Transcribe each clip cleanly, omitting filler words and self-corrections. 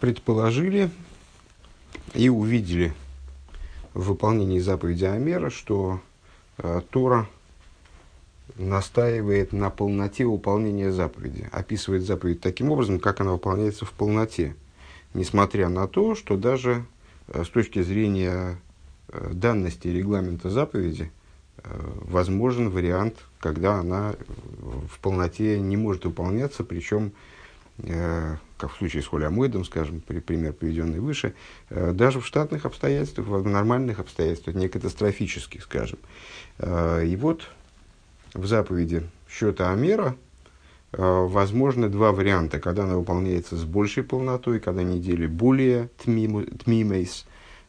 предположили и увидели в выполнении заповеди Омера, что Тора настаивает на полноте выполнения заповеди, описывает заповедь таким образом, как она выполняется в полноте, несмотря на то, что даже с точки зрения данности регламента заповеди возможен вариант, когда она в полноте не может выполняться, причем, как в случае с Холь Амойдом, скажем, пример, приведенный выше, даже в штатных обстоятельствах, в нормальных обстоятельствах, не катастрофических, скажем. И вот в заповеди счета Омера возможны два варианта, когда она выполняется с большей полнотой, когда недели более тмимейс,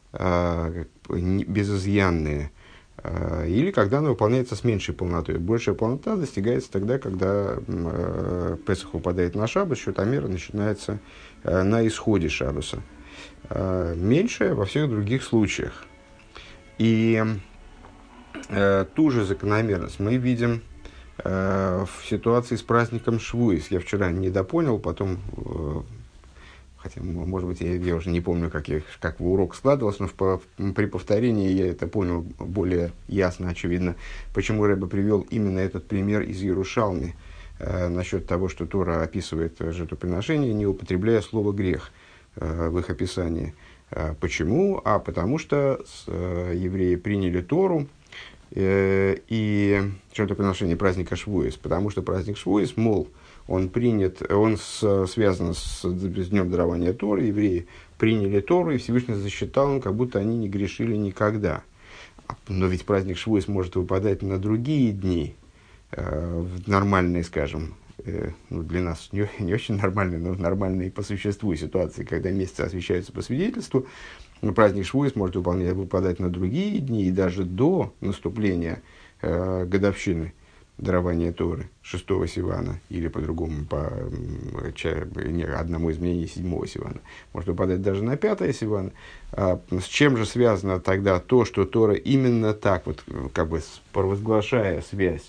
безызъянные, или когда она выполняется с меньшей полнотой. Большая полнота достигается тогда, когда Песах выпадает на шаббат, счет Омера начинается на исходе шаббаса. Меньшая во всех других случаях. И ту же закономерность мы видим в ситуации с праздником Швуис. Я вчера недопонял, потом, хотя, может быть, я уже не помню, как урок складывался, но при повторении я это понял более ясно, очевидно, почему Ребе привел именно этот пример из Иерушалми насчет того, что Тора описывает жертвоприношение, не употребляя слово «грех» в их описании. Почему? Потому что евреи приняли Тору, и жертвоприношение праздника Швуис, потому что праздник Швуис, мол, он связан с Днем дарования Торы, евреи приняли Тору, и Всевышний засчитал им, как будто они не грешили никогда. Но ведь праздник Швуис может выпадать на другие дни, в нормальные, скажем, для нас не очень нормальные, но нормальные по существу ситуации, когда месяцы освещаются по свидетельству. Праздник Швуис может выпадать на другие дни и даже до наступления годовщины дарования Торы 6-го Сивана, или по-другому, по одному изменению 7-го Сивана, может выпадать даже на 5-е Сивана. С чем же связано тогда то, что Тора именно так, вот, как бы провозглашая связь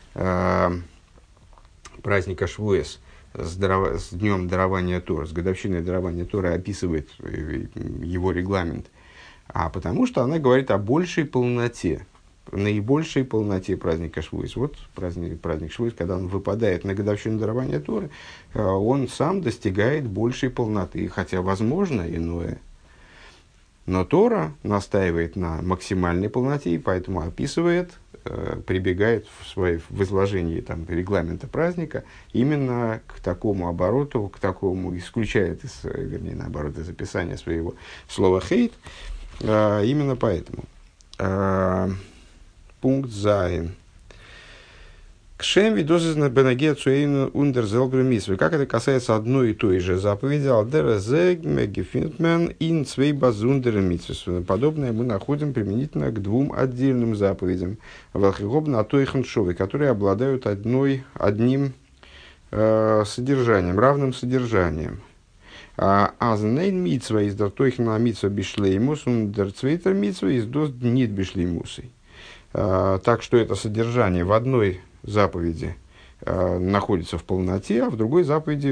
праздника Швуис с днем дарования Торы, с годовщиной дарования Торы, описывает его регламент, потому что она говорит о большей полноте, наибольшей полноте праздника Швуис. Вот праздник Швуис, когда он выпадает на годовщину дарования Торы, он сам достигает большей полноты, хотя возможно иное. Но Тора настаивает на максимальной полноте, и поэтому описывает, прибегает в изложении регламента праздника именно к такому обороту, исключает из описания своего слова «хейт», именно поэтому. Пункт Зайн. Кшем видозизна бенагия цуэйну ундер зелбру митсвы. Как это касается одной и той же заповеди, алдера зэг мегефинтмен ин цвей базундер митсвы. Подобное мы находим применительно к двум отдельным заповедям, валхигоб на тойханшовы, которые обладают одним содержанием, равным содержанием. Азнейн митсва из дартойхна митсва бишлеймус, ундер цвейтер митсва из доз нит бишлеймусой. Так что это содержание в одной заповеди находится в полноте, а в другой заповеди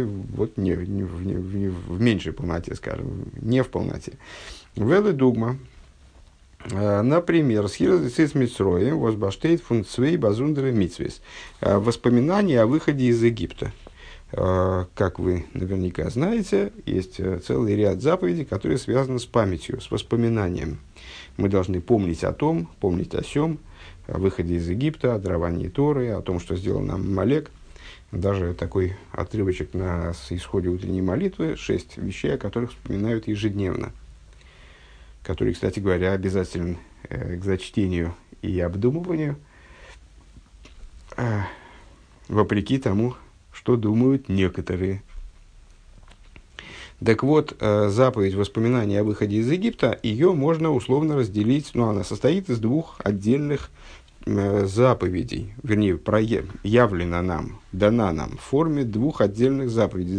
в меньшей полноте, скажем, не в полноте. Велы дугма. Например, схирзис митсроем возбаштейт функцвей базундера митсвис. Воспоминания о выходе из Египта. Как вы наверняка знаете, есть целый ряд заповедей, которые связаны с памятью, с воспоминанием. Мы должны помнить о сём, о выходе из Египта, о даровании Торы, о том, что сделал нам Амалек. Даже такой отрывочек на исходе утренней молитвы, 6 вещей, о которых вспоминают ежедневно, которые, кстати говоря, обязательны к зачтению и обдумыванию, вопреки тому, что думают некоторые. Так вот, заповедь воспоминания о выходе из Египта, ее можно условно разделить, она состоит из двух отдельных заповедей, вернее, явлена нам, дана нам в форме двух отдельных заповедей.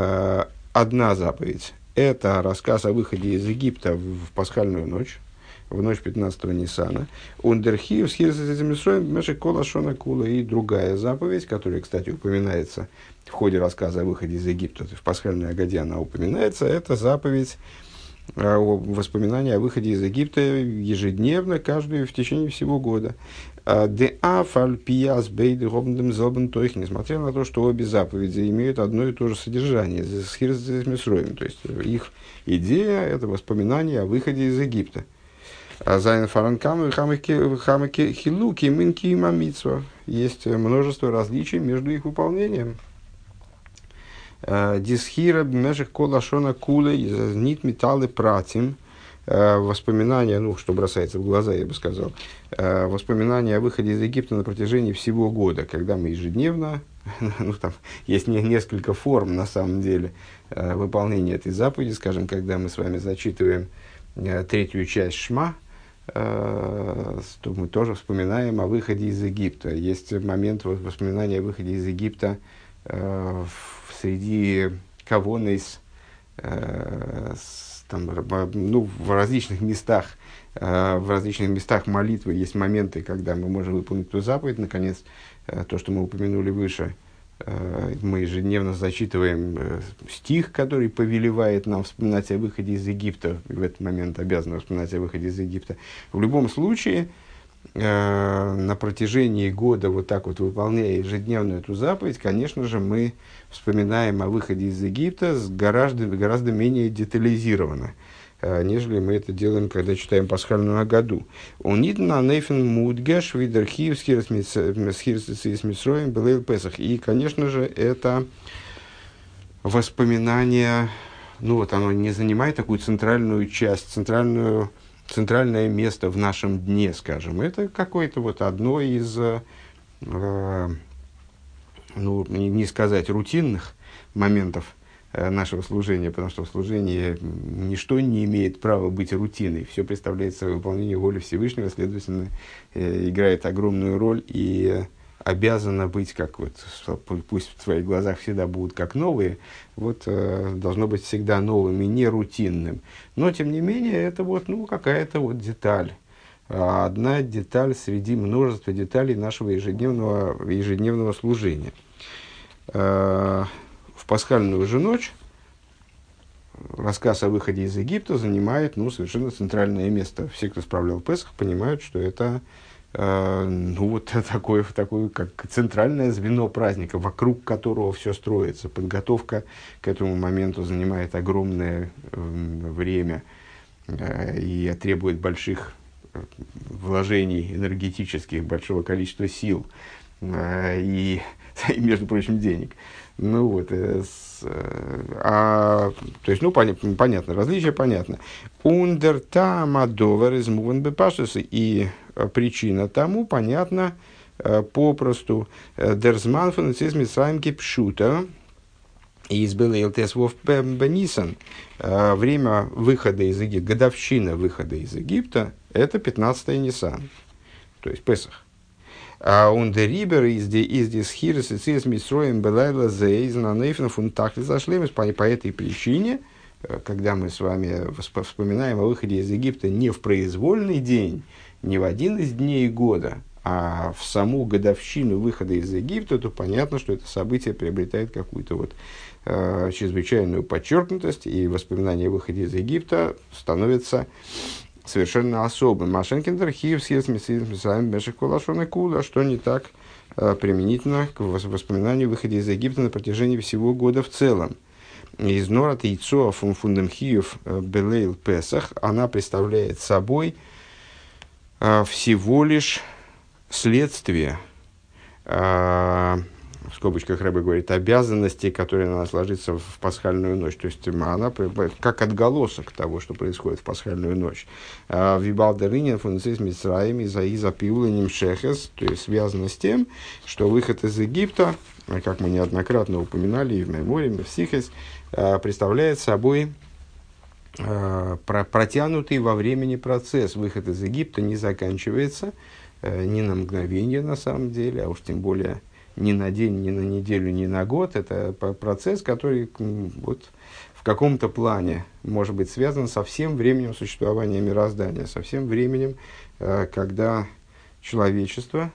Одна заповедь – это рассказ о выходе из Египта в пасхальную ночь, в ночь 15-го Ниссана. Ундерхиев с Хирсисмисроем Мешек Кола Шона Кула. И другая заповедь, которая, кстати, упоминается в ходе рассказа о выходе из Египта, в пасхальной Агаде она упоминается, это заповедь воспоминания о выходе из Египта ежедневно, каждую в течение всего года. Несмотря на то, что обе заповеди имеют одно и то же содержание, то есть их идея – это воспоминание о выходе из Египта. Есть множество различий между их выполнением. Дисхира бмешек колашона кулы нит металлы пратим. Воспоминания, ну, что бросается в глаза, я бы сказал, воспоминания о выходе из Египта на протяжении всего года, когда мы ежедневно, ну, там есть несколько форм, на самом деле, выполнения этой заповеди, скажем, когда мы с вами зачитываем третью часть Шма, то мы тоже вспоминаем о выходе из Египта. Есть момент воспоминания о выходе из Египта среди кавонейс, там, ну, в различных местах молитвы есть моменты, когда мы можем выполнить эту заповедь. Наконец, то, что мы упомянули выше, мы ежедневно зачитываем стих, который повелевает нам вспоминать о выходе из Египта. В этот момент обязаны вспоминать о выходе из Египта. В любом случае, на протяжении года, вот так вот выполняя ежедневно эту заповедь, конечно же, мы вспоминаем о выходе из Египта гораздо менее детализированно, нежели мы это делаем, когда читаем пасхальную Агаду. Он на нейфен мудгеш видерхив с Мисроем белейл Песах. И, конечно же, это воспоминание, ну вот оно не занимает такую центральную часть, центральное место в нашем дне, скажем. Это какое-то вот одно из, ну, не сказать рутинных моментов нашего служения, потому что в служении ничто не имеет права быть рутиной. Все представляет собой выполнение воли Всевышнего, следовательно, играет огромную роль и обязано быть, как вот, пусть в твоих глазах всегда будут как новые, вот должно быть всегда новым и не рутинным. Но, тем не менее, это вот, ну, какая-то вот деталь. Одна деталь среди множества деталей нашего ежедневного служения. В пасхальную же ночь рассказ о выходе из Египта занимает, ну, совершенно центральное место. Все, кто справлял Песах, понимают, что это ну, вот такое как центральное звено праздника, вокруг которого все строится. Подготовка к этому моменту занимает огромное время и требует больших вложений энергетических, большого количества сил и, между прочим, денег. Ну вот, то есть, ну, понятно, различие понятно. И причина тому понятна попросту. Дерзман функцис митсраимки пшута из белейлтесвов бенисан. Время выхода из Египта, годовщина выхода из Египта, это 15-й Нисан, то есть Песах. А он дерибер из дисхирис и цис митсроим белайла зейз на нейфен фунтахли зашлемис. По этой причине, когда мы с вами вспоминаем о выходе из Египта не в произвольный день, не в один из дней года, а в саму годовщину выхода из Египта, то понятно, что это событие приобретает какую-то вот чрезвычайную подчеркнутость, и воспоминание о выходе из Египта становится совершенно особым. Машенкин архив съезд Мешек Колашона Кула, что не так применительно к воспоминанию о выходе из Египта на протяжении всего года в целом. Из Норат Яйцоа Фундамхиев Белейл Песах она представляет собой всего лишь следствие, в скобочках Рэбе говорит, обязанности, которые на нас ложится в пасхальную ночь. То есть она как отголосок того, что происходит в пасхальную ночь. Вибалдеринин функцис Мицраим из-за пиуланим шехес, то есть связано с тем, что выход из Египта, как мы неоднократно упоминали и в Меморе, и в Сихес, представляет собой протянутый во времени процесс. Выход из Египта не заканчивается ни на мгновение на самом деле, а уж тем более ни на день, ни на неделю, ни на год. Это процесс, который, вот, в каком-то плане может быть связан со всем временем существования мироздания, со всем временем, когда человечество,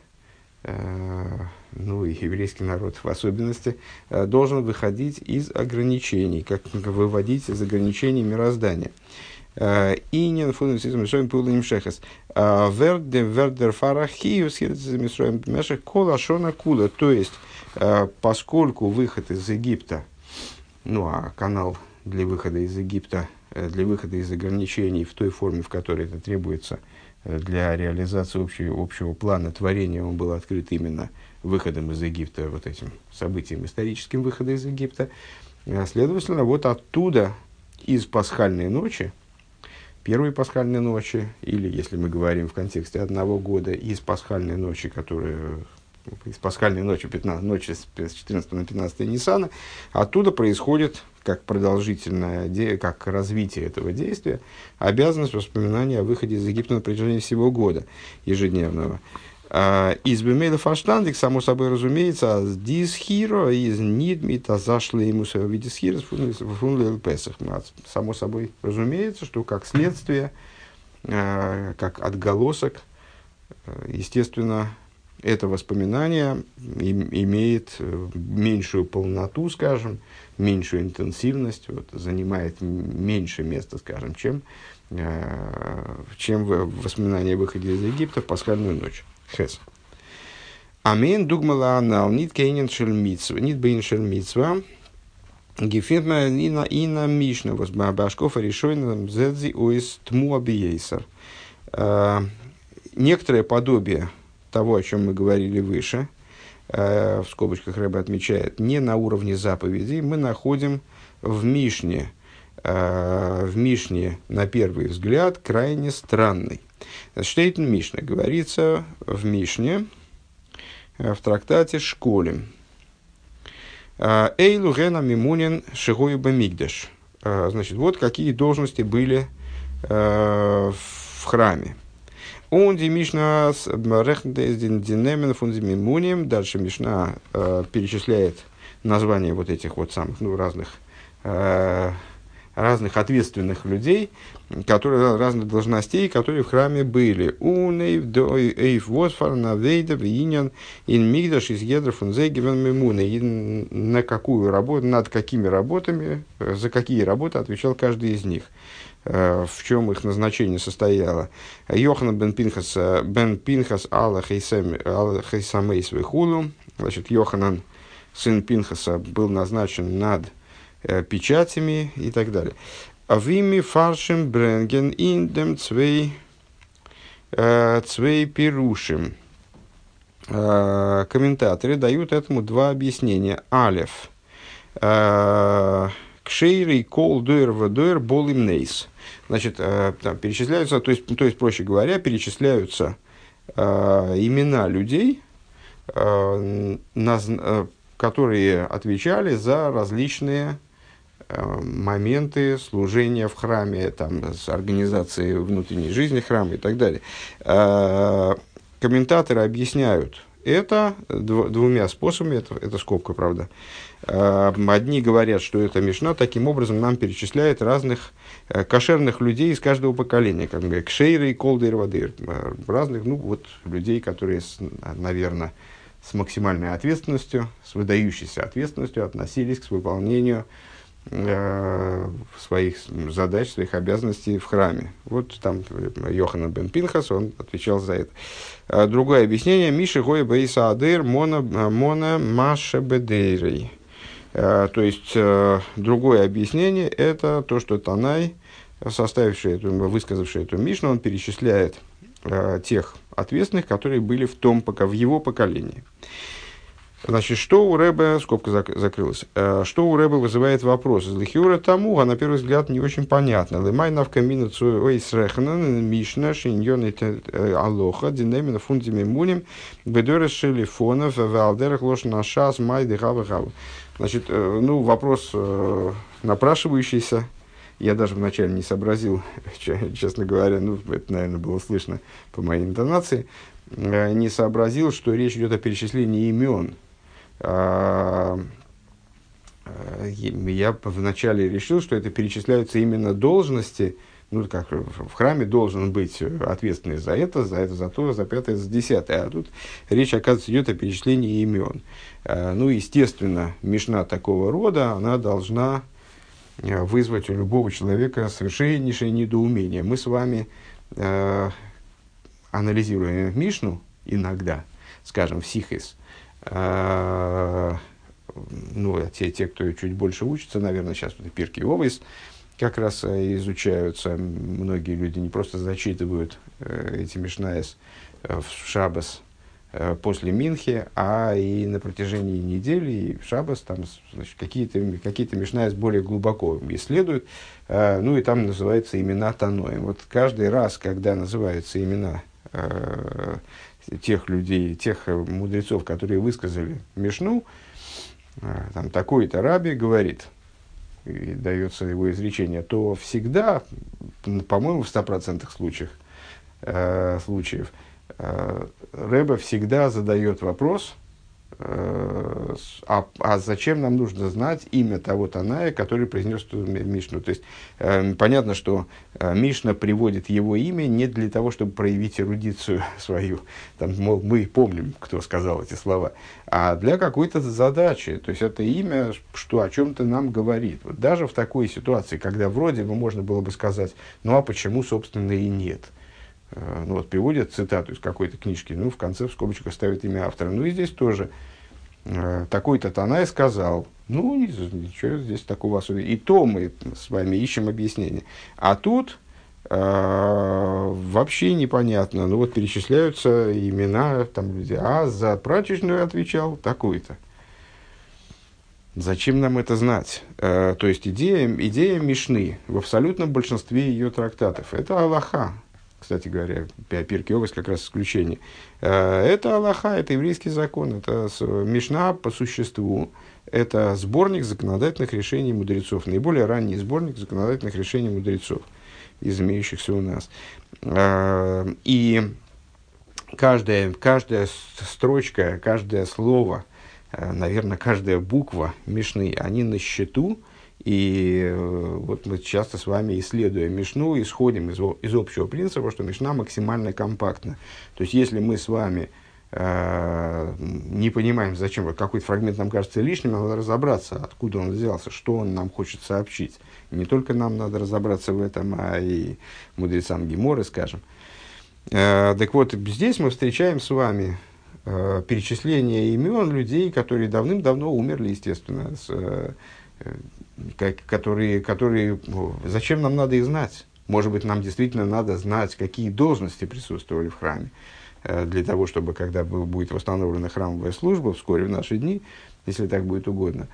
ну и еврейский народ в особенности, должен выходить из ограничений, как выводить из ограничений мироздания. Инин функцизм мисроим пулим шехес. Вердер фарахиус мисроим мешек кола шона кула. То есть, поскольку выход из Египта, ну а канал для выхода из Египта, для выхода из ограничений в той форме, в которой это требуется для реализации общего плана творения, он был открыт именно выходом из Египта, вот этим событием историческим выхода из Египта. Следовательно, вот оттуда, из пасхальной ночи, первой пасхальной ночи, или, если мы говорим в контексте одного года, из пасхальной ночи, из пасхальной ночи, ночи с 14 на 15 Ниссана, оттуда происходит, как продолжительное, как развитие этого действия, обязанность воспоминания о выходе из Египта на протяжении всего года ежедневного. Из Бемейла Фаштандик, само собой разумеется, дис хиро из нидмита зашли ему в виде схирос фунлил песах. Само собой разумеется, что как следствие, как отголосок, естественно, это воспоминание имеет меньшую полноту, скажем, меньшую интенсивность, вот, занимает меньше места, скажем, чем воспоминание о выходе из Египта в пасхальную ночь. Хес. Амин дугмала анал нит кейнен шель митцва, нит бейн шель митцва. Гефирма ина мишна возбашков решойна зедзи оис тму абиейсер. Некоторое подобие того, о чем мы говорили выше, в скобочках Рэбе отмечает, не на уровне заповедей, мы находим в Мишне, на первый взгляд, крайне странный. Штейтн Мишна, говорится в Мишне, в трактате Школем. Эйлу гена мимунин шигою бамигдаш. Значит, вот какие должности были в храме. Он ди Мишна рехндес динемен фунди мимунием. Дальше Мишна перечисляет названия вот этих вот самых разных ответственных людей, разных должностей, которые в храме были. На какую работу, над какими работами, за какие работы отвечал каждый из них, в чем их назначение состояло. Йоханан бен Пинхас алла хейсамей свехулу. Значит, Йоханан, сын Пинхаса, был назначен над печатями и так далее. Авими фаршим бренген индем цвей пирушим. Комментаторы дают этому два объяснения. Алеф. Кшейрей кол дуэр вадуэр бол им нейс. Значит, там перечисляются, то есть, проще говоря, перечисляются имена людей, которые отвечали за различные моменты служения в храме, там, с организацией внутренней жизни храма и так далее. Комментаторы объясняют это двумя способами, это скобка, правда. Одни говорят, что эта Мишна таким образом нам перечисляет разных кошерных людей из каждого поколения, как говорят, кшейры и колдыр вадыр, разных, людей, которые, наверное, с максимальной ответственностью, с выдающейся ответственностью относились к выполнению своих задач, своих обязанностей в храме. Вот там Йоханан бен Пинхас, он отвечал за это. Другое объяснение. Миши гоя бейса адыр мона маша бедейрей. То есть, другое объяснение, это то, что Танай, высказавший эту Мишну, он перечисляет тех ответственных, которые были в его поколении. Значит, что у Рэбе, скобка закрылась, что у Рэбе вызывает вопрос? Из Лихиура тому, на первый взгляд, не очень понятно. Лымай навкамина цуэй срэхнан мишна шиньон алоха динемина фундими муним бедорес шелифонов валдерах лош нашас май дыхава гава. Значит, вопрос напрашивающийся. Я даже вначале не сообразил, честно говоря, это, наверное, было слышно по моей интонации, не сообразил, что речь идет о перечислении имен. я вначале решил, что это перечисляются именно должности, ну, как в храме должен быть ответственный за это, за то, за пятое, за десятое. А тут речь, оказывается, идет о перечислении имен. Ну, естественно, мишна такого рода, она должна вызвать у любого человека совершеннейшее недоумение. Мы с вами анализируем Мишну иногда, скажем, в Сихис. Ну, те, кто чуть больше учится, наверное, сейчас вот Пиркей Овес как раз изучаются. Многие люди не просто зачитывают эти Мишнаес в Шаббас после Минхи, а и на протяжении недели, и в Шаббас там, значит, какие-то Мишнаес более глубоко исследуют. Ну, и там называются имена Таноим. Вот каждый раз, когда называются имена тех людей, тех мудрецов, которые высказали Мишну, там такой-то раби говорит, и дается его изречение, то всегда, по-моему, в 100% случаев, Ребе всегда задает вопрос, а зачем нам нужно знать имя того Таная, который произнес эту Мишну? То есть, понятно, что Мишна приводит его имя не для того, чтобы проявить эрудицию свою, там, мол, мы помним, кто сказал эти слова, а для какой-то задачи. То есть, это имя, что о чем-то нам говорит. Вот даже в такой ситуации, когда вроде бы можно было бы сказать, ну а почему, собственно, и нет? Ну, вот приводят цитату из какой-то книжки, ну, в конце в скобочках ставят имя автора. Ну, и здесь тоже такой-то Танай сказал, ну, ничего здесь такого особенного. И то мы с вами ищем объяснение. А тут вообще непонятно. Ну, вот перечисляются имена, там люди, а за прачечную отвечал такой-то. Зачем нам это знать? То есть, идея Мишны в абсолютном большинстве ее трактатов – это Аллаха. Кстати говоря, Пиркей Овес как раз исключение. Это Аллаха, это еврейский закон, это Мишна по существу, это сборник законодательных решений мудрецов, наиболее ранний сборник законодательных решений мудрецов, из имеющихся у нас. И каждая строчка, каждое слово, наверное, каждая буква Мишны, они на счету. И вот мы часто с вами, исследуя Мишну, исходим из общего принципа, что Мишна максимально компактна. То есть, если мы с вами не понимаем, зачем вот какой-то фрагмент нам кажется лишним, надо разобраться, откуда он взялся, что он нам хочет сообщить. Не только нам надо разобраться в этом, а и мудрецам Геморы, скажем. Так вот, здесь мы встречаем с вами перечисление имен людей, которые давным-давно умерли, естественно, которые, зачем нам надо их знать? Может быть, нам действительно надо знать, какие должности присутствовали в храме, для того, чтобы, когда будет восстановлена храмовая служба, вскоре в наши дни, если так будет угодно,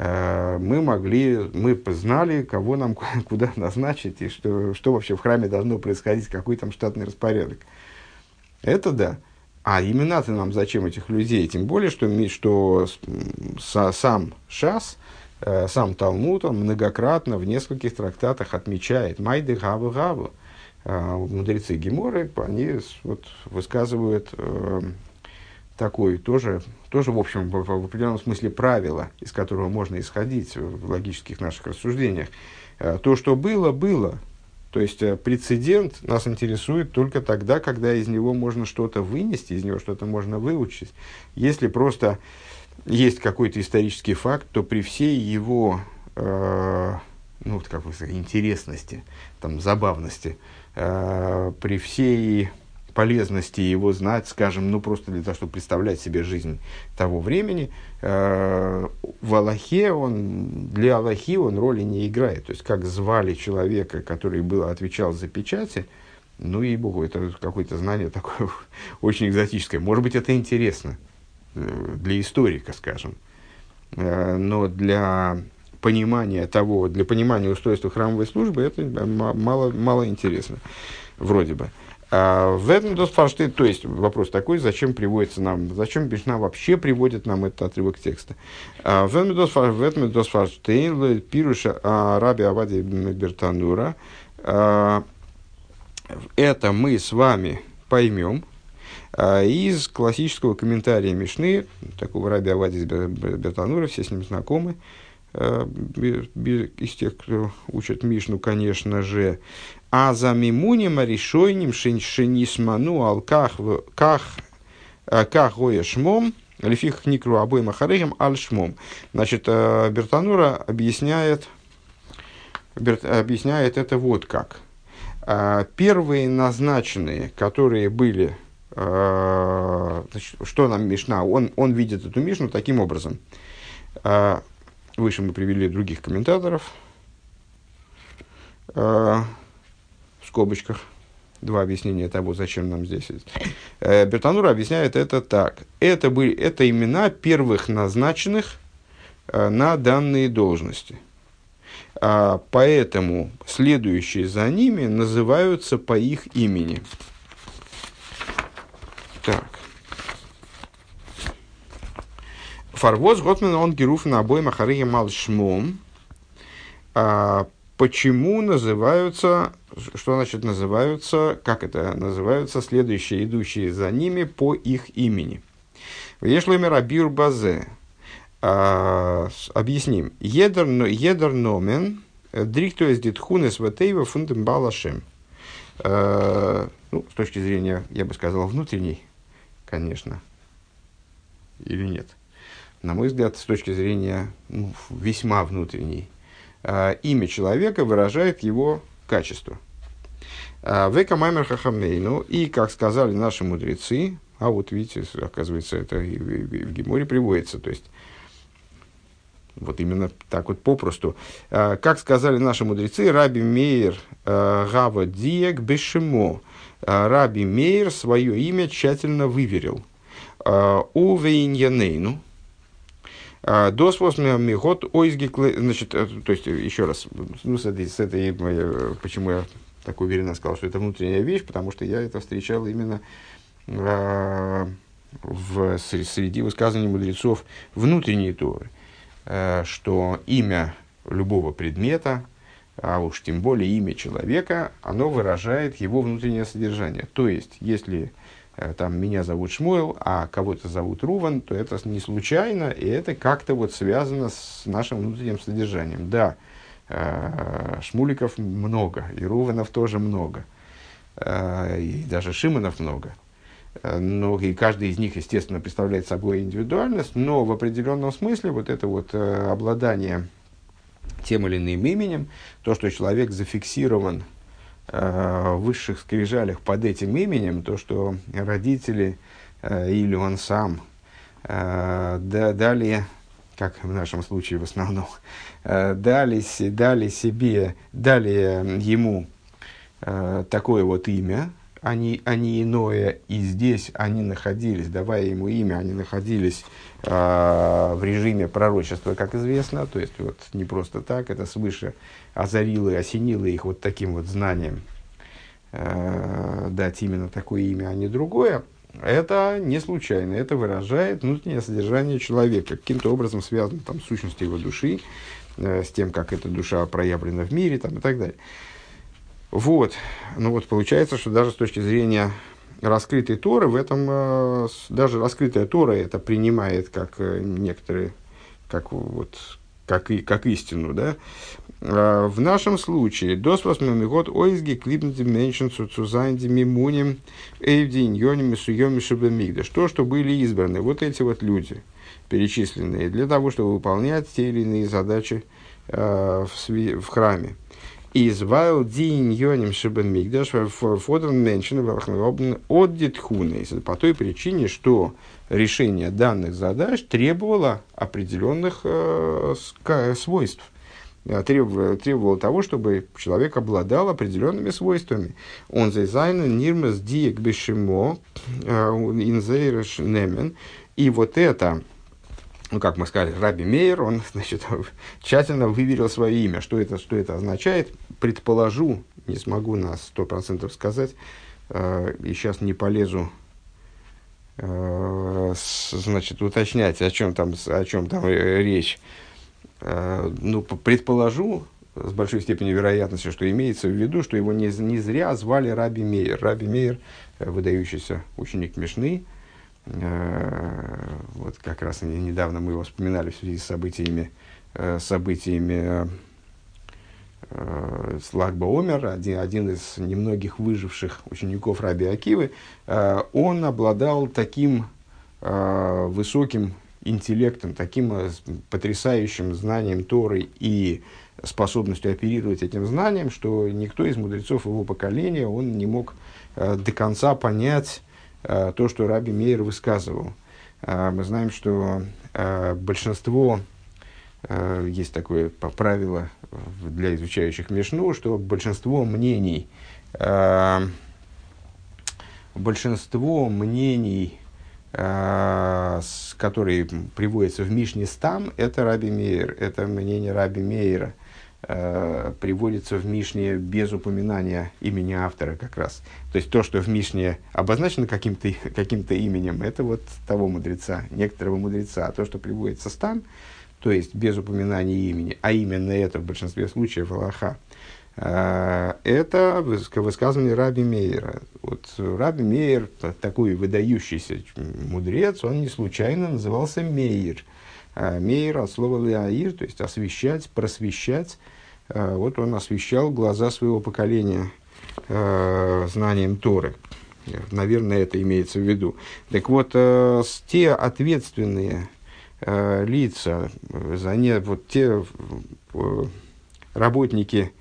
мы знали, кого нам куда назначить, и что вообще в храме должно происходить, какой там штатный распорядок. Это да. А имена-то нам зачем этих людей? Тем более, что сам Шас, сам Талмуд, он многократно в нескольких трактатах отмечает «Майды гаву». Мудрецы Геморы, они вот высказывают такое тоже, в общем, в определенном смысле правило, из которого можно исходить в логических наших рассуждениях. То, что было, было. То есть, прецедент нас интересует только тогда, когда из него можно что-то вынести, из него что-то можно выучить. Если просто есть какой-то исторический факт, то при всей его интересности, там, забавности, при всей полезности его знать, скажем, просто для того, чтобы представлять себе жизнь того времени, в Аллахе для Аллахи он роли не играет. То есть, как звали человека, который отвечал за печати, ей-богу, это какое-то знание такое очень экзотическое. Может быть, это интересно для историка, скажем, но для понимания устройства храмовой службы это мало интересно, вроде бы. В этом досфарштейн, то есть вопрос такой, зачем Мишна вообще приводит нам этот отрывок текста. В этом досфарштейн пируша раби Авади Бертанура. Это мы с вами поймем из классического комментария Мишны, такого раби Авади Бертанура, все с ним знакомы, из тех, кто учат Мишну, конечно же. А за мимуним решойним шинисману алках гоя шмом, лифих никру обоим ахарехем аль шмом. Значит, Бертанура объясняет это вот как. Первые назначенные, которые были, значит, что нам Мишна, он видит эту Мишну таким образом. Выше мы привели других комментаторов, в скобочках, два объяснения того, зачем нам здесь. Бертанура объясняет это так. Это имена первых назначенных на данные должности. Поэтому следующие за ними называются по их имени. Так. Фарвоз Готман он геруф на обоим ахарихе мал шмом. Почему называются, что значит называются, как это называются, следующие, идущие за ними по их имени? Ешлоймер абир базе. Объясним. Едер номен дриктуэс дитхунес ватейва фундам балашем. С точки зрения, я бы сказал, внутренней, конечно, или нет. На мой взгляд, с точки зрения весьма внутренней. Имя человека выражает его качество. Века маймер хахамейну, и, как сказали наши мудрецы, а вот видите, оказывается, это и в Геморе приводится, то есть, вот именно так вот попросту. Как сказали наши мудрецы, Раби Меир гава диек бешимо. Раби Меир свое имя тщательно выверил. У вейньянейну. Значит, то есть, еще раз, с этой, почему я так уверенно сказал, что это внутренняя вещь, потому что я это встречал именно среди высказываний мудрецов внутренней Торы, что имя любого предмета, а уж тем более имя человека, оно выражает его внутреннее содержание. То есть, если там меня зовут Шмуэл, а кого-то зовут Руван, то это не случайно, и это как-то вот связано с нашим внутренним содержанием. Да, Шмуликов много, и Руванов тоже много, и даже Шимонов много. Но и каждый из них, естественно, представляет собой индивидуальность, но в определенном смысле вот это вот обладание тем или иным именем, то, что человек зафиксирован в высших скрижалях под этим именем, то, что родители или он сам дали, как в нашем случае в основном, дали ему такое вот имя, а не иное, и здесь они находились, давая ему имя, они находились в режиме пророчества, как известно, то есть вот не просто так, это свыше озарило и осенило их вот таким вот знанием дать именно такое имя, а не другое. Это не случайно, это выражает внутреннее содержание человека, каким-то образом связано там, с сущностью его души, с тем, как эта душа проявлена в мире там, и так далее. Вот. Ну вот получается, что даже с точки зрения раскрытой Торы, в этом даже раскрытая Тора это принимает как некоторые, как истину, да? В нашем случае, дос восьмой год ойзги клипнути меньшин цуцузайнди мимуним эйвдин йоним и суйоми шубемигдаш. То, что были избраны вот эти вот люди, перечисленные, для того, чтобы выполнять те или иные задачи в храме. Извайл дин йоним шубемигдаш фодерн меньшин от дитхунейс. По той причине, что решение данных задач требовало определенных свойств. Требовало того, чтобы человек обладал определенными свойствами. Он зайзайна нирмас диек бешимо инзейреш немен. И вот это, как мы сказали, Раби Меир, он, значит, тщательно выверил свое имя. Что это означает? Предположу, не смогу на 100% сказать, и сейчас не полезу значит, уточнять, о чем там речь. Предположу с большой степенью вероятности, что имеется в виду, что его не зря звали Раби Меир. Раби Меир, выдающийся ученик Мишны, вот как раз недавно мы его вспоминали в связи с событиями событиями с Lag ба-Омер, один из немногих выживших учеников Раби Акивы, он обладал таким высоким интеллектом, таким потрясающим знанием Торы и способностью оперировать этим знанием, что никто из мудрецов его поколения он не мог до конца понять то, что Раби Меир высказывал. Мы знаем, что большинство, есть такое правило для изучающих Мишну, что большинство мнений, которые приводятся в Мишне Стам, это Раби Меир, это мнение Раби Меира, приводится в Мишне без упоминания имени автора как раз. То есть то, что в Мишне обозначено каким-то именем, это вот того мудреца, некоторого мудреца. А то, что приводится Стам, то есть без упоминания имени, а именно это в большинстве случаев Алаха, это высказывание Раби Меира. Вот Раби Меир, такой выдающийся мудрец, он не случайно назывался Меир. Меир от слова леаир, то есть освещать, просвещать. Вот он освещал глаза своего поколения знанием Торы. Наверное, это имеется в виду. Так вот, те ответственные лица, те работники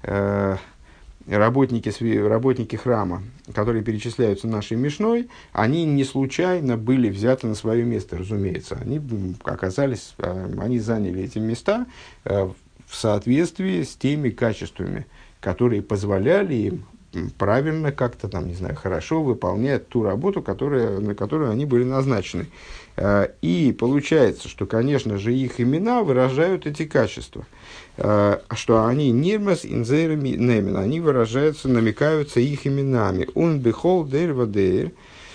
храма, которые перечисляются нашей Мишной, они не случайно были взяты на свое место, разумеется. Они заняли эти места в соответствии с теми качествами, которые позволяли им правильно как-то, хорошо выполнять ту работу, на которую они были назначены. И получается, что, конечно же, их имена выражают эти качества. Что они нирмас инзейрами немен, они выражаются, намекаются их именами. Он бихол дейр вадейр,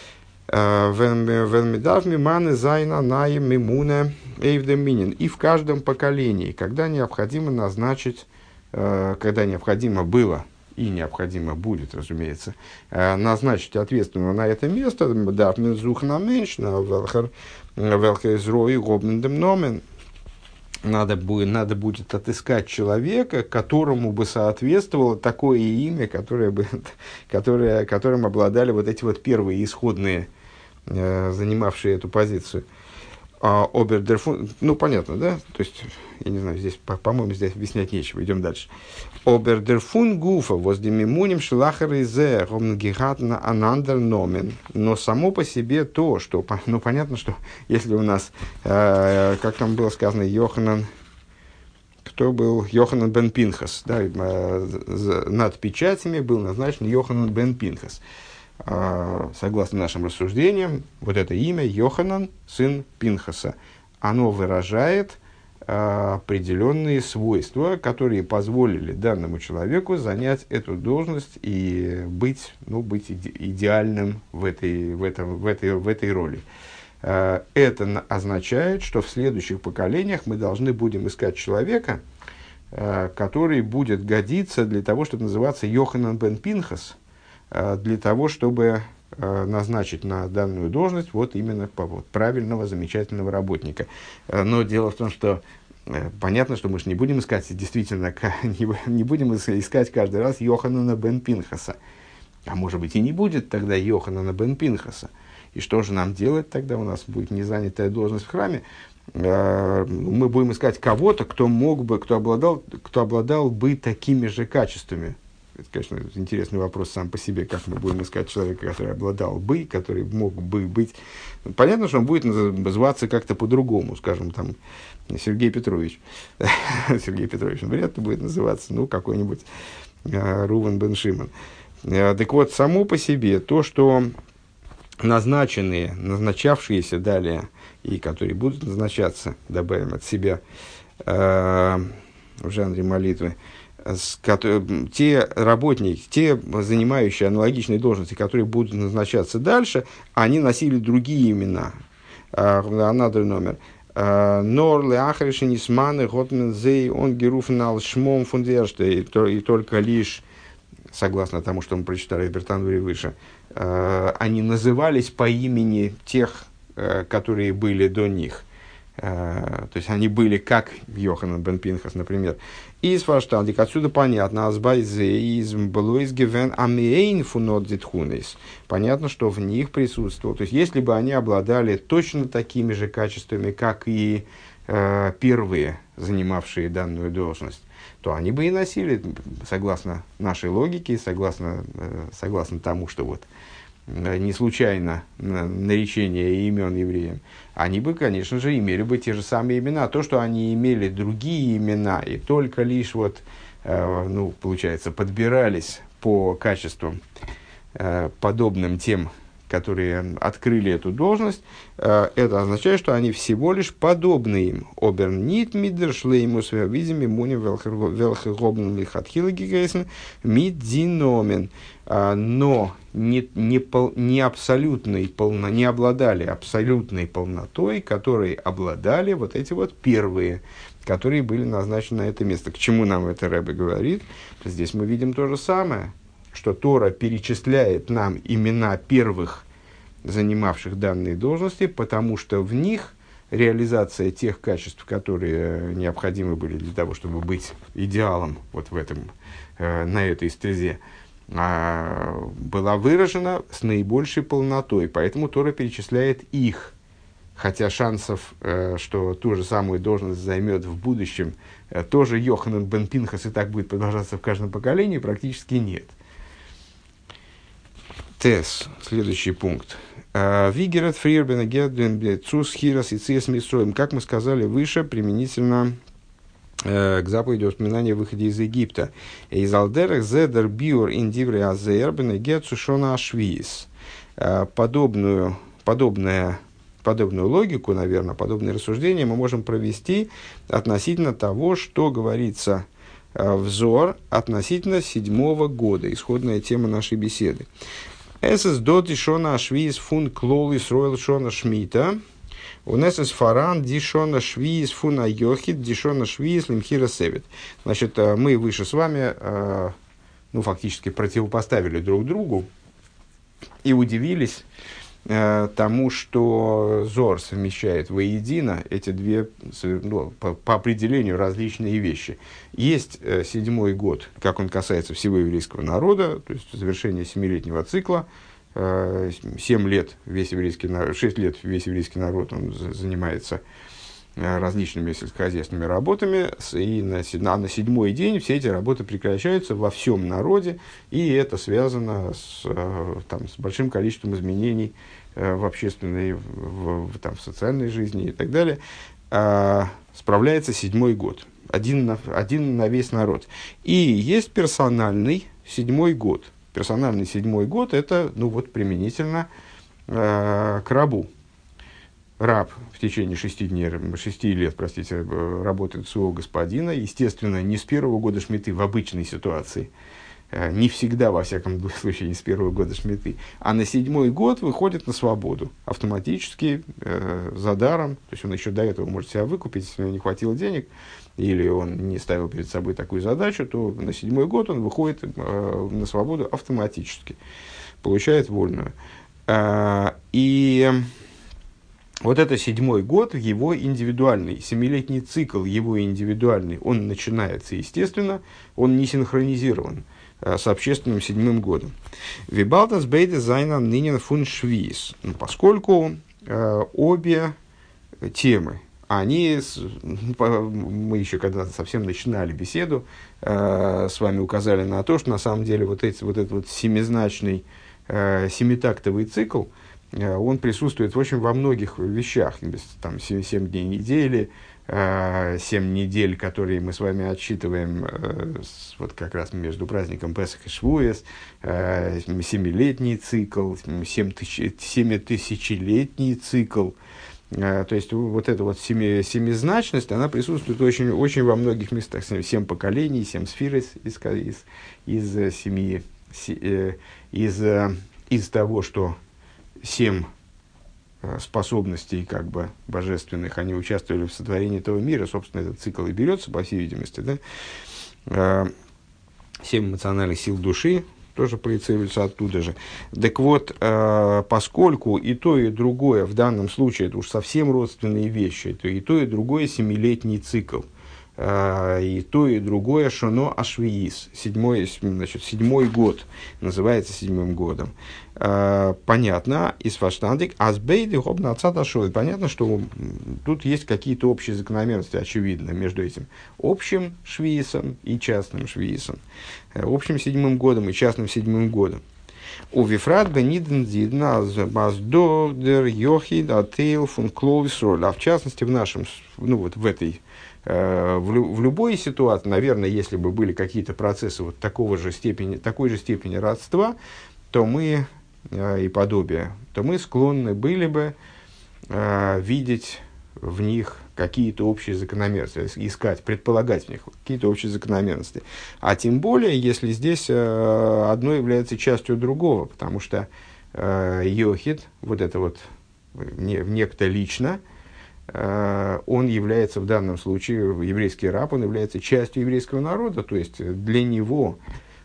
венмидав миманы зайна наем мимуна эйвдеминин. И в каждом поколении, когда необходимо назначить, когда необходимо было и необходимо будет, разумеется, назначить ответственного на это место, дав мензух на меньш, на велхер зрои гобнендем номен. Надо будет отыскать человека, которому бы соответствовало такое имя, которым обладали вот эти вот первые исходные, занимавшие эту позицию. Обердерфун, понятно, да? То есть, я не знаю, здесь, по-моему, здесь объяснять нечего. Идем дальше. Обердерфун гуфа воздемимуним шлахаризе гомнгигатна анандер номен. Но само по себе то, что, понятно, что если у нас, как там было сказано, Йоханан бен Пинхас, да, над печатями был назначен Йоханан бен Пинхас. Согласно нашим рассуждениям, вот это имя Йоханан, сын Пинхаса, оно выражает определенные свойства, которые позволили данному человеку занять эту должность и быть идеальным в этой роли. Это означает, что в следующих поколениях мы должны будем искать человека, который будет годиться для того, чтобы называться Йоханан бен Пинхас, для того, чтобы назначить на данную должность вот именно правильного, замечательного работника. Но дело в том, что понятно, что мы же не будем искать, действительно, не будем искать каждый раз Йоханана бен Пинхаса. А может быть и не будет тогда Йоханана бен Пинхаса. И что же нам делать тогда? У нас будет незанятая должность в храме. Мы будем искать кого-то, кто обладал бы такими же качествами. Это, конечно, интересный вопрос сам по себе, как мы будем искать человека, который обладал бы, который мог бы быть. Понятно, что он будет называться как-то по-другому, скажем, там, Сергей Петрович. Сергей Петрович, он вряд ли будет называться, какой-нибудь Рувен бен Шимон. Так вот, само по себе то, что назначавшиеся далее, и которые будут назначаться, добавим от себя, в жанре молитвы, те работники, те занимающие аналогичные должности, которые будут назначаться дальше, они носили другие имена. Another номер. Норле Ахрешинисманы Готмензей он Геруфнал Шмом Фундерште. И только лишь, согласно тому, что мы прочитали в Бертандуре выше, они назывались по имени тех, которые были до них. То есть они были как Йоханан бен Пинхас, например. И из Фашталдик отсюда понятно, понятно, что в них присутствовал. То есть если бы они обладали точно такими же качествами, как и первые, занимавшие данную должность, то они бы и носили, согласно нашей логике, согласно тому, что вот не случайно наречение имен евреям, они бы, конечно же, имели бы те же самые имена. То, что они имели другие имена и только лишь вот, получается, подбирались по качествам, подобным тем, которые открыли эту должность, это означает, что они всего лишь подобны им. Обернит мидер шлеймус видими муни велхегобн лихатхила гигейсен мид диномен. Но не обладали абсолютной полнотой, которой обладали вот эти вот первые, которые были назначены на это место. К чему нам это Ребе говорит? Здесь мы видим то же самое, что Тора перечисляет нам имена первых, занимавших данные должности, потому что в них реализация тех качеств, которые необходимы были для того, чтобы быть идеалом вот в этом, на этой стезе, была выражена с наибольшей полнотой. Поэтому Тора перечисляет их. Хотя шансов, что ту же самую должность займет в будущем тоже Йоханан бен Пинхас, и так будет продолжаться в каждом поколении, практически нет. Тес, следующий пункт. Вигерат фриербена герден цус хирас и циес мисроим. Как мы сказали выше, применительно к заповеди воспоминания о выходе из Египта. Из алдерах зедер биур индивре азербена герцушона ашвиис. Подобную логику, наверное, подобное рассуждение мы можем провести относительно того, что говорится взор относительно 7-го года, исходная тема нашей беседы. «Эсэс доти шона ашвиис фун клол Исроэл шона шмита, унэсэс фаран ди шона швиис фун айохид ди шона швиис лимхира севет». Значит, мы выше с вами, фактически противопоставили друг другу и удивились тому, что Зор совмещает воедино эти две, по определению, различные вещи. Есть 7-й год, как он касается всего еврейского народа, то есть завершение 7-летнего цикла. 7 лет весь еврейский народ, 6 лет весь еврейский народ он занимается различными сельскохозяйственными работами, и на 7-й день все эти работы прекращаются во всем народе, и это связано с большим количеством изменений в общественной, в социальной жизни и так далее. Справляется 7-й год, один на весь народ. И есть персональный 7-й год. Персональный 7-й год – это применительно к рабу. Раб в течение 6 лет, работает у своего господина, естественно, не с 1-го года шмиты в обычной ситуации, не всегда, во всяком случае, не с 1-го года шмиты, а на 7-й год выходит на свободу, автоматически, за даром, то есть он еще до этого может себя выкупить, если у него не хватило денег, или он не ставил перед собой такую задачу, то на 7-й год он выходит на свободу автоматически, получает вольную. И вот это 7-й год, его индивидуальный, 7-летний цикл, его индивидуальный, он начинается, естественно, он не синхронизирован с общественным 7-м годом. Вибалтас бейде зайна нынен фун швиис. Поскольку обе темы, мы еще когда совсем начинали беседу, с вами указали на то, что на самом деле вот этот семизначный 7-тактовый цикл, он присутствует во многих вещах. 7 дней недели, 7 недель, которые мы с вами отсчитываем как раз между праздником Песах и Швуэс, 7-летний цикл, 7-тысячелетний цикл. То есть вот эта вот семизначность, она присутствует очень, очень во многих местах. 7 поколений, 7 сфер из того, что 7 способностей божественных, они участвовали в сотворении этого мира, собственно, этот цикл и берется, по всей видимости, да? 7 эмоциональных сил души, тоже проецируется оттуда же. Так вот, поскольку и то, и другое в данном случае, это уж совсем родственные вещи, то и другое семилетний цикл, и то, и другое шоно ашвиис, седьмой год, называется седьмым годом. Понятно, из фаштандик, азбейды хобна отца дошел. Понятно, что тут есть какие-то общие закономерности, очевидно, между этим общим швиисом и частным швиисом, общим седьмым годом и частным седьмым годом. У Вифрат бениден зидна аздовдер йохид атейл фун клоусроль. А в частности, в нашем, в этой, в любой ситуации, наверное, если бы были какие-то процессы вот такой же степени родства, то мы и подобие, то мы склонны были бы видеть в них какие-то общие закономерности, искать, предполагать в них какие-то общие закономерности. А тем более, если здесь одно является частью другого, потому что йохид, вот это вот некто лично, он является в данном случае, еврейский раб, он является частью еврейского народа, то есть для него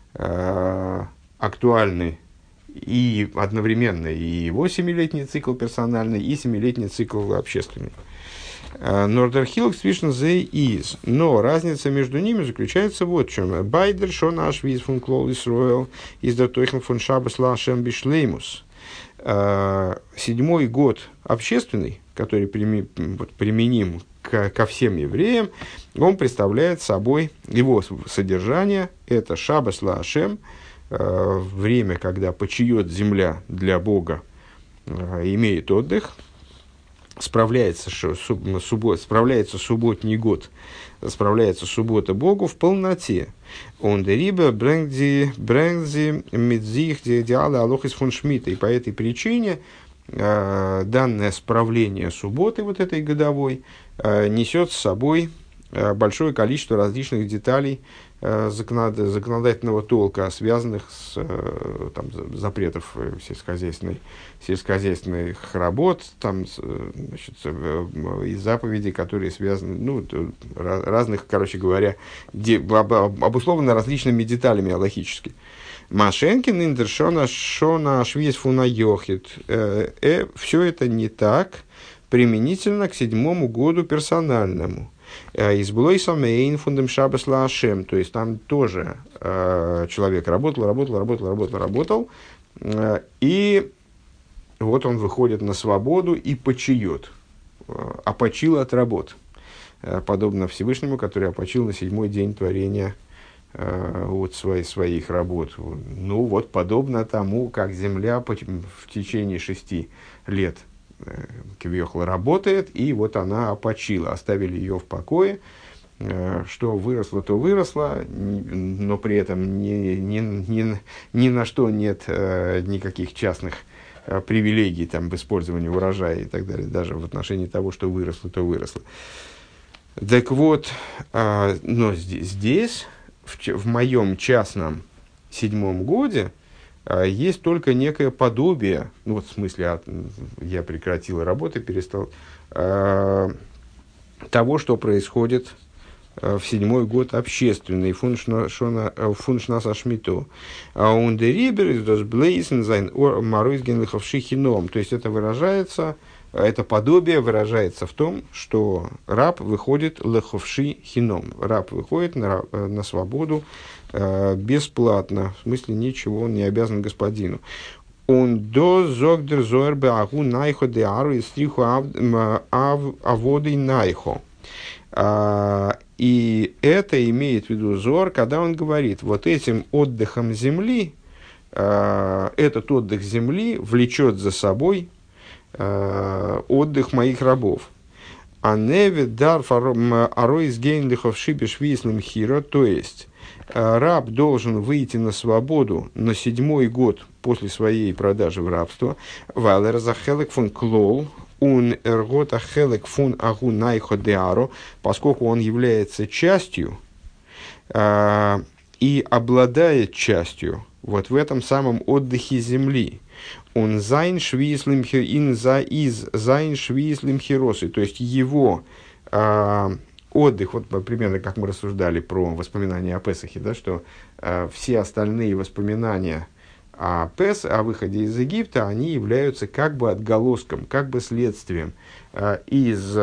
актуальны и одновременно и его семилетний цикл персональный, и семилетний цикл общественный. Нордерхилк свишен зе из. Но разница между ними заключается вот в чем. Байдер шон аш виз фун клоус роял из der Тойхен фун шабас лашем бишлеймус. Седьмой год общественный, который применим ко всем евреям, он представляет собой, его содержание, это шабас лашем, время, когда почиет земля для Бога, имеет отдых, справляется субботний год, справляется суббота Богу в полноте. Он дерибе брэнгзи мидзих диалы алохис фон Шмидта. И по этой причине данное справление субботы, вот этой годовой, несет с собой большое количество различных деталей законодательного толка, связанных с запретов сельскохозяйственных работ, и заповедей, которые связаны, разных, короче говоря, обусловлены различными деталями алахически. Машенкин индершона шона швиз фуна йохит. Все это не так применительно к седьмому году персональному. Из Блойсамейн фундам Шабас Лашем, то есть там тоже человек работал, и вот он выходит на свободу и почиет, опочил от работ, подобно Всевышнему, который опочил на седьмой день творения от своих работ. Ну вот, подобно тому, как земля в течение 6 лет Кивьехла работает, и вот она опочила, оставили ее в покое, что выросло, то выросло, но при этом ни на что нет никаких частных привилегий там, в использовании урожая и так далее, даже в отношении того, что выросло, то выросло. Так вот, но здесь, в моем частном седьмом годе, есть только некое подобие, в смысле, я прекратил работу, перестал, того, что происходит в седьмой год общественный, фуншнаса шмиту. Ундерибер из досблейсен зайн маройсгенлихов шихином. То есть это подобие выражается в том, что раб выходит леховши хином. Раб выходит на свободу бесплатно, в смысле ничего он не обязан господину. Он до зогдер зоербе агу найхо де ару и стриху аводой найхо. И это имеет в виду Зоар, когда он говорит, вот этим отдыхом земли, этот отдых земли влечет за собой отдых моих рабов. А неве дар аройс гейнлихов шибиш вислым хиро, то есть раб должен выйти на свободу на 7-й год после своей продажи в рабство. Валер захелек фон клол ун эргота хелек фон агу найхо деаро, поскольку он является частью и обладает частью вот в этом самом отдыхе земли. Он зайн швислим хиросы, то есть его отдых, вот примерно как мы рассуждали про воспоминания о Песахе, да, что все остальные воспоминания о выходе из Египта, они являются как бы отголоском, как бы следствием из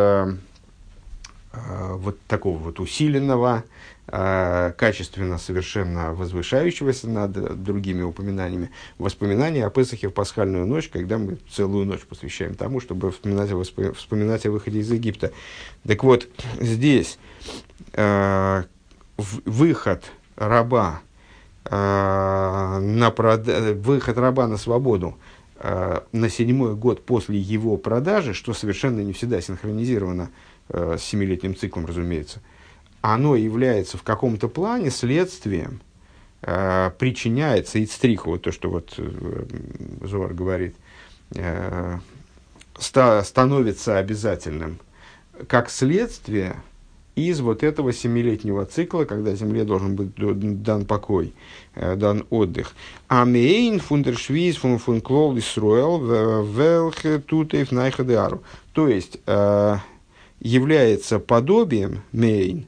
вот такого вот усиленного, качественно совершенно возвышающегося над другими упоминаниями воспоминания о Песахе в пасхальную ночь, когда мы целую ночь посвящаем тому, чтобы вспоминать о выходе из Египта. Так вот, здесь выход раба выход раба на свободу на 7-й год после его продажи, что совершенно не всегда синхронизировано с 7-летним циклом, разумеется, оно является в каком-то плане следствием, причиняется ицтриху, вот то, что вот Зоар говорит, становится обязательным, как следствие из вот этого 7-летнего цикла, когда земле должен быть дан покой, дан отдых. Амейн фундершвиз фун клол Исруэл велхе тутейф найхадеару. То есть, является подобием мейн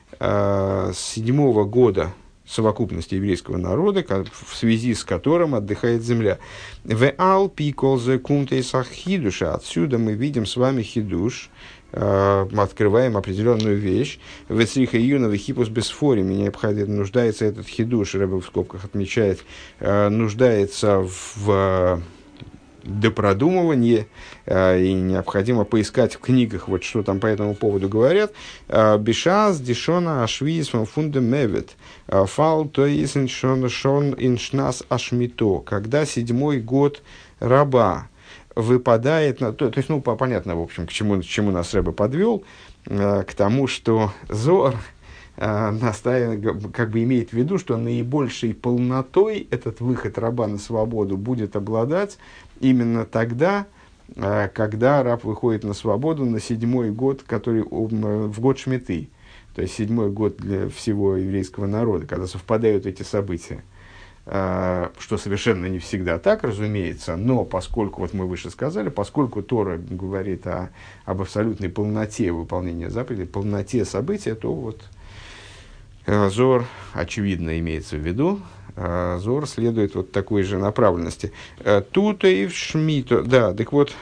7-го года совокупности еврейского народа, в связи с которым отдыхает земля. Отсюда мы видим с вами хидуш, открываем определенную вещь. Вецриха июна хипус бесфорим, нуждается этот хидуш, Ребе в скобках отмечает, нуждается в допродумывании, и необходимо поискать в книгах, вот что там по этому поводу говорят. Бешаз дишона ашвиз фундем мевет фал то есть шон иншнас ашмито, когда 7-й год раба выпадает на то есть, ну, понятно, в общем, к чему нас Ребе подвел, к тому, что Зоар как бы имеет в виду, что наибольшей полнотой этот выход раба на свободу будет обладать именно тогда, когда раб выходит на свободу на 7-й год, который в год Шмиты, то есть 7-й год для всего еврейского народа, когда совпадают эти события. Что совершенно не всегда так, разумеется, но поскольку, вот мы выше сказали, поскольку Тора говорит об абсолютной полноте выполнения заповедей, полноте события, то вот Зор, очевидно, имеется в виду, Зор следует вот такой же направленности. Тут и в Шмито, да, так вот,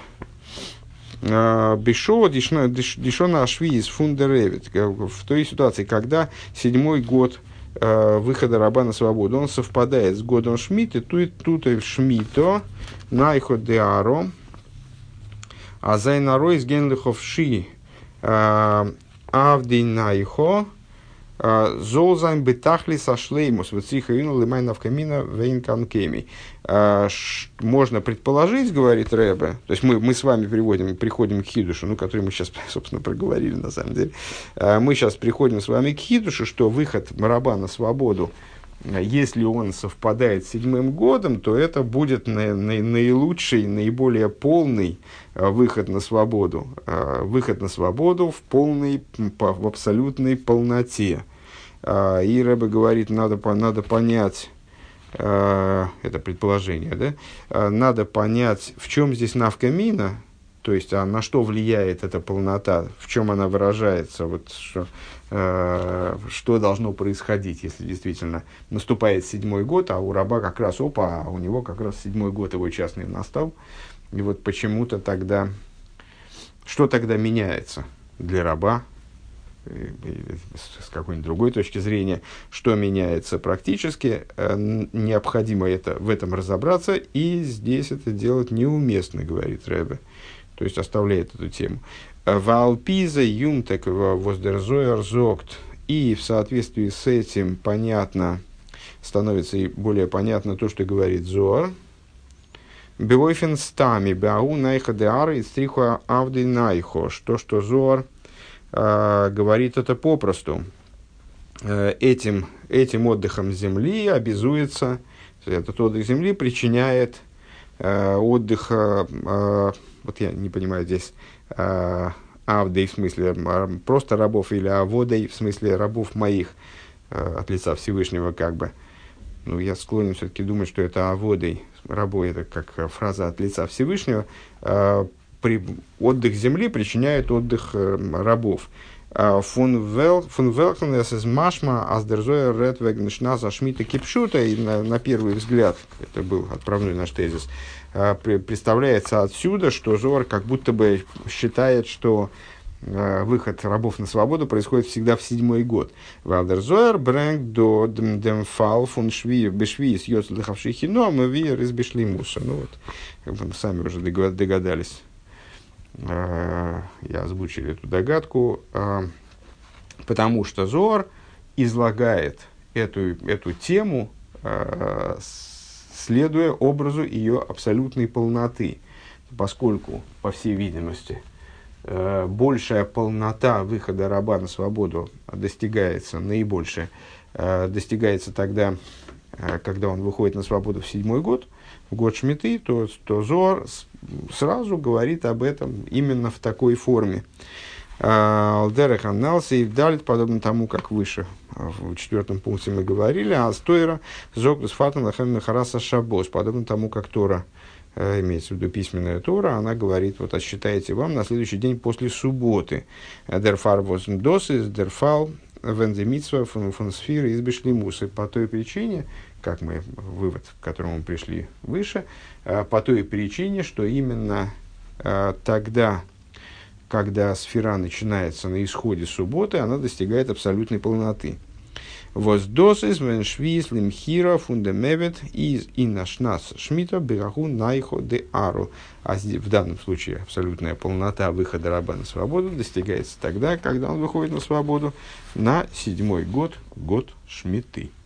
Бешо дишона ашвиз фундеревит, в той ситуации, когда 7-й год выхода раба на свободу, он совпадает с годом Шмиты, тут и в Шмито, найхо деаро, а зайнаро из генлихов ши, авди найхо, золзайм бетахли сошлеймус, вот сихаину лимайнав камина вейнканкеми. Можно предположить, говорит Ребе, то есть мы с вами приходим к хидушу, ну, который мы сейчас, собственно, проговорили на самом деле. Мы сейчас приходим с вами к хидушу, что выход раба на свободу, если он совпадает с 7-м годом, то это будет наилучший, наиболее полный выход на свободу. Выход на свободу в абсолютной полноте. И Ребе говорит, надо понять, это предположение, да? Надо понять, в чем здесь навка мина, то есть на что влияет эта полнота, в чем она выражается, вот, что должно происходить, если действительно наступает 7-й год, а у раба как раз, а у него как раз 7-й год его частный настал. И вот почему-то тогда, что тогда меняется для раба, с какой-нибудь другой точки зрения, что меняется практически, необходимо в этом разобраться, и здесь это делать неуместно, говорит Ребе, то есть оставляет эту тему. Валпиза юмтек воздерзоер зогт, и в соответствии с этим становится и более понятно то, что говорит Зоар. Бевойфен стами бау найха деары и стрихуа авди найхо, что Зоар говорит это попросту. Этим отдыхом земли обязуется, этот отдых земли причиняет отдых, вот я не понимаю здесь, авдей в смысле просто рабов или аводей в смысле рабов моих от лица Всевышнего, как бы. Ну, я склонен все-таки думать, что это аводей, рабой, это как фраза от лица Всевышнего. Отдых земли причиняет отдых рабов. Фун Велкен из Машма Аздерзоя Редвег Нишназа Шмита Кипшута, и на первый взгляд, это был отправной наш тезис, представляется отсюда, что Зоар как будто бы считает, что выход рабов на свободу происходит всегда в 7-й год. Валдерзоер брэнг до демфал фун шви бешви с йоцлыхавший хино, мы вир из бешлимуса. Ну вот, как бы мы сами уже догадались. Я озвучил эту догадку, потому что Зоар излагает эту тему, следуя образу ее абсолютной полноты, поскольку, по всей видимости, большая полнота выхода раба на свободу достигается тогда, когда он выходит на свободу в 7-й год, в год Шмиты, то Зоар сразу говорит об этом именно в такой форме. Алдерах анался и вдалит, подобно тому, как выше, в 4-м пункте мы говорили, а стойра зогдус фатан лахем хараса шабос, подобно тому, как Тора, имеется в виду письменная Тора, она говорит, вот отсчитайте вам на следующий день после субботы. Дерфар воздосис, дерфал венземитсва фонсфиры из бешлимусы. По той причине, как мы, вывод, к которому мы пришли выше, по той причине, что именно тогда, когда сфера начинается на исходе субботы, она достигает абсолютной полноты. Воздосис веншвис лимхира фундамевет из инашнас шмита бираху найхо де ару. А в данном случае абсолютная полнота выхода раба на свободу достигается тогда, когда он выходит на свободу на 7-й год, год Шмиты.